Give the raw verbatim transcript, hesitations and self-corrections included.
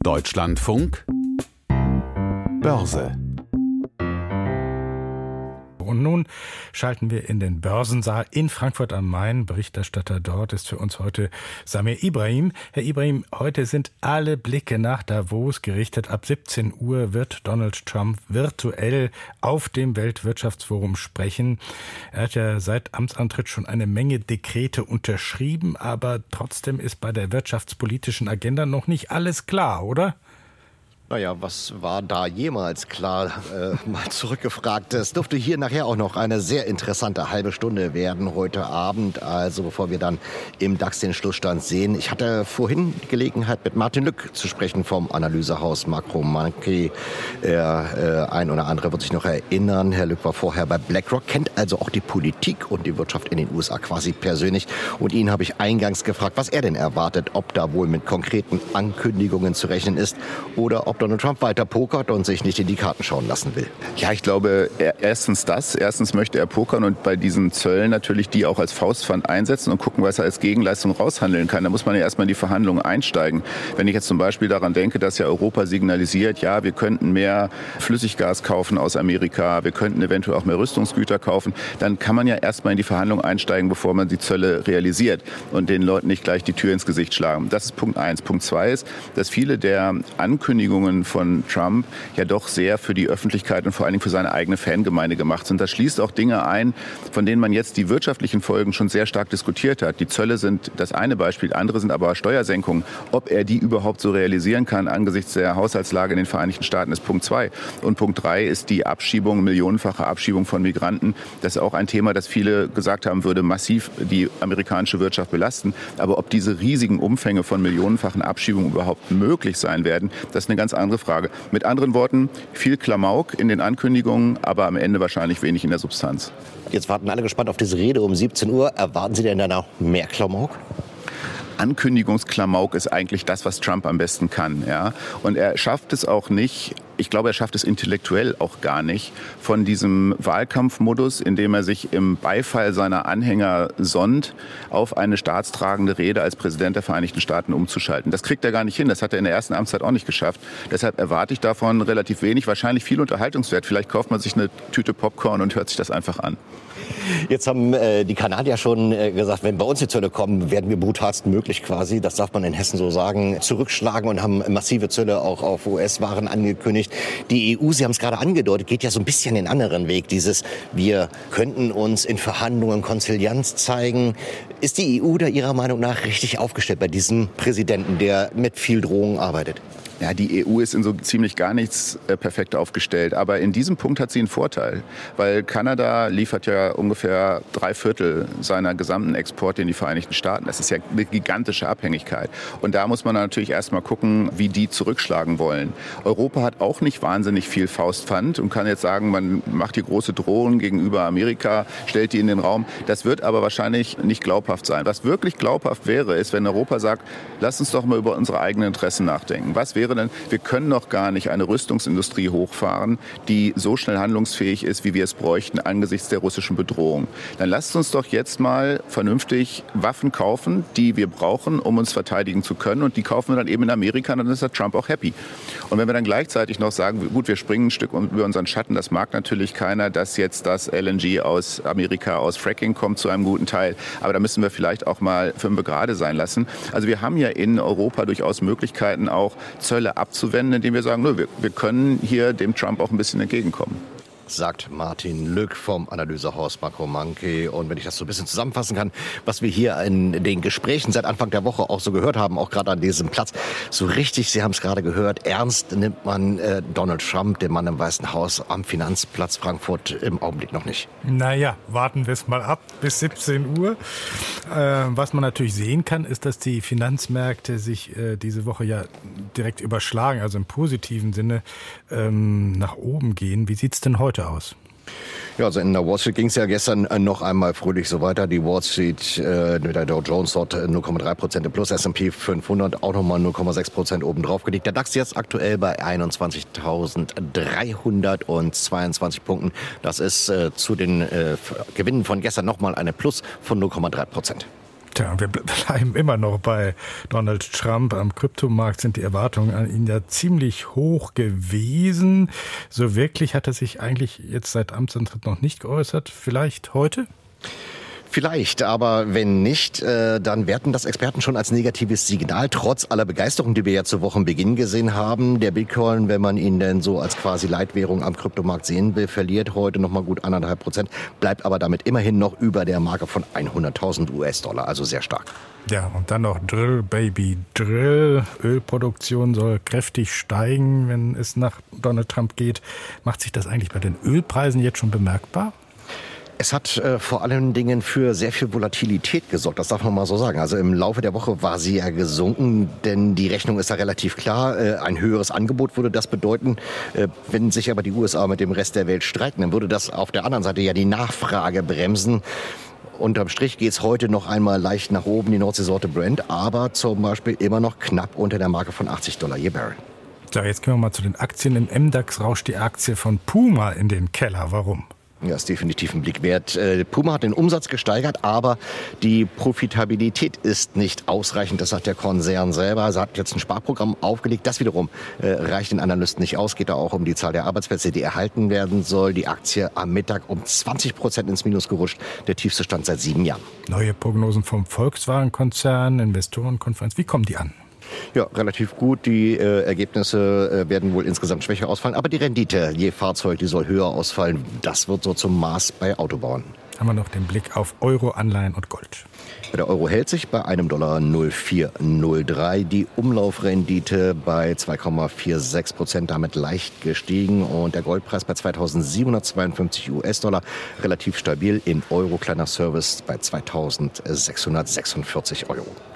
Deutschlandfunk Börse. Und nun schalten wir in den Börsensaal in Frankfurt am Main. Berichterstatter dort ist für uns heute Samir Ibrahim. Herr Ibrahim, heute sind alle Blicke nach Davos gerichtet. Ab siebzehn Uhr wird Donald Trump virtuell auf dem Weltwirtschaftsforum sprechen. Er hat ja seit Amtsantritt schon eine Menge Dekrete unterschrieben, aber trotzdem ist bei der wirtschaftspolitischen Agenda noch nicht alles klar, oder? Naja, was war da jemals klar? Äh, mal zurückgefragt. Es dürfte hier nachher auch noch eine sehr interessante halbe Stunde werden heute Abend. Also bevor wir dann im DAX den Schlussstand sehen. Ich hatte vorhin die Gelegenheit, mit Martin Lück zu sprechen vom Analysehaus Makro Monkey. Der äh, ein oder andere wird sich noch erinnern. Herr Lück war vorher bei BlackRock, kennt also auch die Politik und die Wirtschaft in den U S A quasi persönlich. Und ihn habe ich eingangs gefragt, was er denn erwartet, ob da wohl mit konkreten Ankündigungen zu rechnen ist oder ob Donald Trump weiter pokert und sich nicht in die Karten schauen lassen will. Ja, ich glaube, erstens das. Erstens möchte er pokern und bei diesen Zöllen natürlich die auch als Faustpfand einsetzen und gucken, was er als Gegenleistung raushandeln kann. Da muss man ja erstmal in die Verhandlungen einsteigen. Wenn ich jetzt zum Beispiel daran denke, dass ja Europa signalisiert, ja, wir könnten mehr Flüssiggas kaufen aus Amerika, wir könnten eventuell auch mehr Rüstungsgüter kaufen, dann kann man ja erstmal in die Verhandlungen einsteigen, bevor man die Zölle realisiert und den Leuten nicht gleich die Tür ins Gesicht schlagen. Das ist Punkt eins. Punkt zwei ist, dass viele der Ankündigungen von Trump ja doch sehr für die Öffentlichkeit und vor allen Dingen für seine eigene Fangemeinde gemacht sind. Das schließt auch Dinge ein, von denen man jetzt die wirtschaftlichen Folgen schon sehr stark diskutiert hat. Die Zölle sind das eine Beispiel, andere sind aber Steuersenkungen. Ob er die überhaupt so realisieren kann angesichts der Haushaltslage in den Vereinigten Staaten ist Punkt zwei. Und Punkt drei ist die Abschiebung, millionenfache Abschiebung von Migranten. Das ist auch ein Thema, das viele gesagt haben, würde massiv die amerikanische Wirtschaft belasten. Aber ob diese riesigen Umfänge von millionenfachen Abschiebungen überhaupt möglich sein werden, das ist eine ganz andere Frage. Mit anderen Worten, viel Klamauk in den Ankündigungen, aber am Ende wahrscheinlich wenig in der Substanz. Jetzt warten alle gespannt auf diese Rede um siebzehn Uhr. Erwarten Sie denn danach mehr Klamauk? Ankündigungsklamauk ist eigentlich das, was Trump am besten kann. Ja? Und er schafft es auch nicht, ich glaube, er schafft es intellektuell auch gar nicht, von diesem Wahlkampfmodus, in dem er sich im Beifall seiner Anhänger sonnt, auf eine staatstragende Rede als Präsident der Vereinigten Staaten umzuschalten. Das kriegt er gar nicht hin. Das hat er in der ersten Amtszeit auch nicht geschafft. Deshalb erwarte ich davon relativ wenig, wahrscheinlich viel Unterhaltungswert. Vielleicht kauft man sich eine Tüte Popcorn und hört sich das einfach an. Jetzt haben äh, die Kanadier schon äh, gesagt, wenn bei uns die Zölle kommen, werden wir brutalst möglich quasi, das darf man in Hessen so sagen, zurückschlagen und haben massive Zölle auch auf U S-Waren angekündigt. Die E U, Sie haben es gerade angedeutet, geht ja so ein bisschen den anderen Weg. Dieses, wir könnten uns in Verhandlungen Konzilianz zeigen. Ist die E U da Ihrer Meinung nach richtig aufgestellt bei diesem Präsidenten, der mit viel Drohung arbeitet? Ja, die E U ist in so ziemlich gar nichts äh, perfekt aufgestellt. Aber in diesem Punkt hat sie einen Vorteil. Weil Kanada liefert ja ungefähr drei Viertel seiner gesamten Exporte in die Vereinigten Staaten. Das ist ja eine gigantische Abhängigkeit. Und da muss man natürlich erst mal gucken, wie die zurückschlagen wollen. Europa hat auch nicht wahnsinnig viel Faustpfand und kann jetzt sagen, man macht die große Drohung gegenüber Amerika, stellt die in den Raum. Das wird aber wahrscheinlich nicht glaubhaft sein. Was wirklich glaubhaft wäre, ist, wenn Europa sagt, lass uns doch mal über unsere eigenen Interessen nachdenken. Was wäre denn, wir können noch gar nicht eine Rüstungsindustrie hochfahren, die so schnell handlungsfähig ist, wie wir es bräuchten angesichts der russischen Bedrohung. Dann lasst uns doch jetzt mal vernünftig Waffen kaufen, die wir brauchen, um uns verteidigen zu können. Und die kaufen wir dann eben in Amerika, und dann ist der Trump auch happy. Und wenn wir dann gleichzeitig noch sagen, gut, wir springen ein Stück über unseren Schatten, das mag natürlich keiner, dass jetzt das L N G aus Amerika, aus Fracking kommt zu einem guten Teil. Aber da müssen wir vielleicht auch mal fünf gerade sein lassen. Also wir haben ja in Europa durchaus Möglichkeiten, auch Zölle abzuwenden, indem wir sagen, nö, wir, wir können hier dem Trump auch ein bisschen entgegenkommen. Sagt Martin Lück vom Analysehaus Makro Monkey. Und wenn ich das so ein bisschen zusammenfassen kann, was wir hier in den Gesprächen seit Anfang der Woche auch so gehört haben, auch gerade an diesem Platz, so richtig, Sie haben es gerade gehört, ernst nimmt man äh, Donald Trump, den Mann im Weißen Haus, am Finanzplatz Frankfurt im Augenblick noch nicht. Naja, warten wir es mal ab bis siebzehn Uhr. Äh, was man natürlich sehen kann, ist, dass die Finanzmärkte sich äh, diese Woche ja direkt überschlagen, also im positiven Sinne ähm, nach oben gehen. Wie sieht es denn heute aus? Ja, also in der Wall Street ging es ja gestern noch einmal fröhlich so weiter. Die Wall Street, äh, der Dow Jones dort null Komma drei Prozent im Plus, S und P fünfhundert auch nochmal null Komma sechs Prozent oben drauf gelegt. Der DAX jetzt aktuell bei einundzwanzigtausenddreihundertzweiundzwanzig Punkten. Das ist äh, zu den äh, Gewinnen von gestern nochmal eine Plus von null Komma drei Prozent. Tja, wir bleiben immer noch bei Donald Trump. Am Kryptomarkt sind die Erwartungen an ihn ja ziemlich hoch gewesen. So wirklich hat er sich eigentlich jetzt seit Amtsantritt noch nicht geäußert. Vielleicht heute? Vielleicht, aber wenn nicht, äh, dann werten das Experten schon als negatives Signal, trotz aller Begeisterung, die wir ja zu Wochenbeginn gesehen haben. Der Bitcoin, wenn man ihn denn so als quasi Leitwährung am Kryptomarkt sehen will, verliert heute noch mal gut anderthalb Prozent, bleibt aber damit immerhin noch über der Marke von hunderttausend U S-Dollar, also sehr stark. Ja, und dann noch Drill, Baby, Drill. Ölproduktion soll kräftig steigen, wenn es nach Donald Trump geht. Macht sich das eigentlich bei den Ölpreisen jetzt schon bemerkbar? Es hat äh, vor allen Dingen für sehr viel Volatilität gesorgt, das darf man mal so sagen. Also im Laufe der Woche war sie ja gesunken, denn die Rechnung ist da relativ klar. Äh, ein höheres Angebot würde das bedeuten. Äh, wenn sich aber die U S A mit dem Rest der Welt streiten, dann würde das auf der anderen Seite ja die Nachfrage bremsen. Unterm Strich geht es heute noch einmal leicht nach oben, die Nordseesorte Brent, aber zum Beispiel immer noch knapp unter der Marke von achtzig Dollar je Barrel. So, jetzt gehen wir mal zu den Aktien. Im M DAX rauscht die Aktie von Puma in den Keller. Warum? Ja, ist definitiv ein Blick wert. Puma hat den Umsatz gesteigert, aber die Profitabilität ist nicht ausreichend. Das sagt der Konzern selber. Er hat jetzt ein Sparprogramm aufgelegt. Das wiederum äh, reicht den Analysten nicht aus. Geht da auch um die Zahl der Arbeitsplätze, die erhalten werden soll. Die Aktie am Mittag um zwanzig Prozent ins Minus gerutscht. Der tiefste Stand seit sieben Jahren. Neue Prognosen vom Volkswagen-Konzern, Investorenkonferenz. Wie kommen die an? Ja, relativ gut. Die äh, Ergebnisse äh, werden wohl insgesamt schwächer ausfallen. Aber die Rendite je Fahrzeug, die soll höher ausfallen. Das wird so zum Maß bei Autobauern. Haben wir noch den Blick auf Euro, Anleihen und Gold. Der Euro hält sich bei einem Dollar null Komma vier null drei. Die Umlaufrendite bei zwei Komma sechsundvierzig Prozent, damit leicht gestiegen. Und der Goldpreis bei zweitausendsiebenhundertzweiundfünfzig U S-Dollar, relativ stabil. In Euro kleiner Service bei zweitausendsechshundertsechsundvierzig Euro.